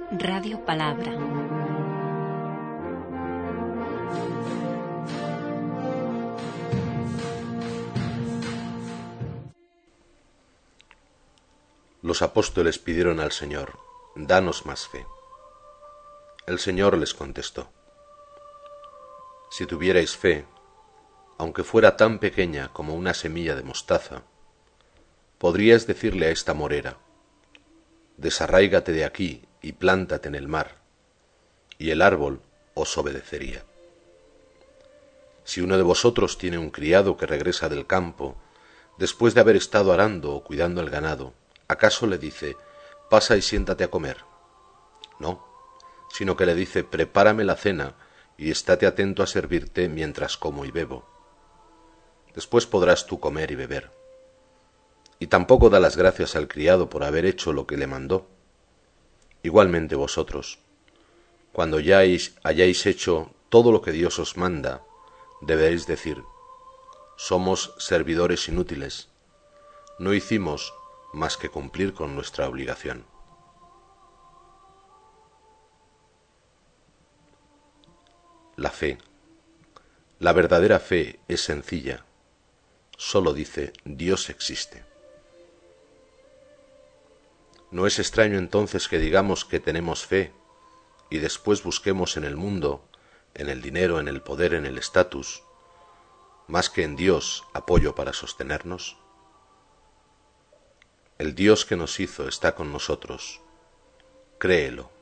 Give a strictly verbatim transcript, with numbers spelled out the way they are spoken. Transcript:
Radio Palabra. Los apóstoles pidieron al Señor: danos más fe. El Señor les contestó: si tuvierais fe, aunque fuera tan pequeña como una semilla de mostaza, podríais decirle a esta morera: desarráigate de aquí y plántate en el mar, y el árbol os obedecería. Si uno de vosotros tiene un criado que regresa del campo, después de haber estado arando o cuidando el ganado, ¿acaso le dice: pasa y siéntate a comer? No, sino que le dice: prepárame la cena y estate atento a servirte mientras como y bebo. Después podrás tú comer y beber. Y tampoco da las gracias al criado por haber hecho lo que le mandó. Igualmente vosotros, cuando ya hayáis hecho todo lo que Dios os manda, debéis decir: somos servidores inútiles, no hicimos más que cumplir con nuestra obligación. La fe, la verdadera fe, es sencilla. Solo dice: Dios existe. No es extraño entonces que digamos que tenemos fe y después busquemos en el mundo, en el dinero, en el poder, en el estatus, más que en Dios, apoyo para sostenernos. El Dios que nos hizo está con nosotros. Créelo.